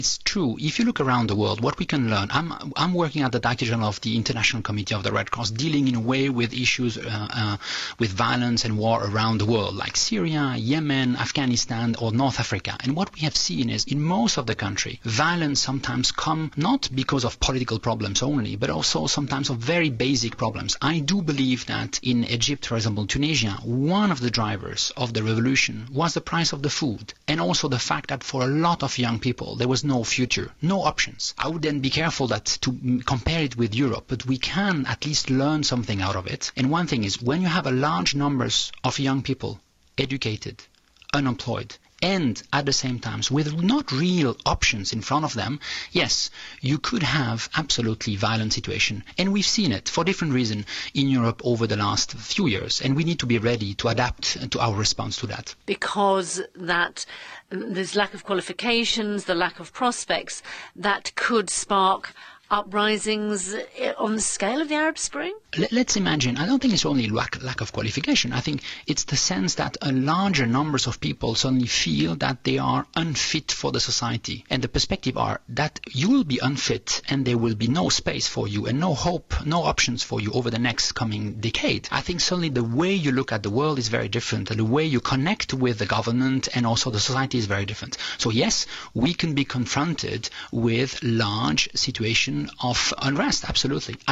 It's true. If you look around the world, what we can learn, I'm working at the Director General of the International Committee of the Red Cross, dealing in a way with issues with violence and war around the world, like Syria, Yemen, Afghanistan, or North Africa. And what we have seen is, in most of the country, violence sometimes come not because of political problems only, but also sometimes of very basic problems. I do believe that in Egypt, for example, Tunisia, one of the drivers of the revolution was the price of the food, and also the fact that for a lot of young people there was no future, no options. I would then be careful that to compare it with Europe, but we can at least learn something out of it. And one thing is, when you have a large numbers of young people, educated, unemployed, and at the same time with not real options in front of them, yes, you could have absolutely violent situation. And we've seen it for different reasons in Europe over the last few years, and we need to be ready to adapt to our response to that. Because there's lack of qualifications, the lack of prospects, that could spark uprisings on the scale of the Arab Spring? Let's imagine, I don't think it's only lack of qualification. I think it's the sense that a larger numbers of people suddenly feel that they are unfit for the society. And the perspective are that you will be unfit and there will be no space for you and no hope, no options for you over the next coming decade. I think suddenly the way you look at the world is very different, and the way you connect with the government and also the society is very different. So yes, we can be confronted with large situations of unrest, absolutely.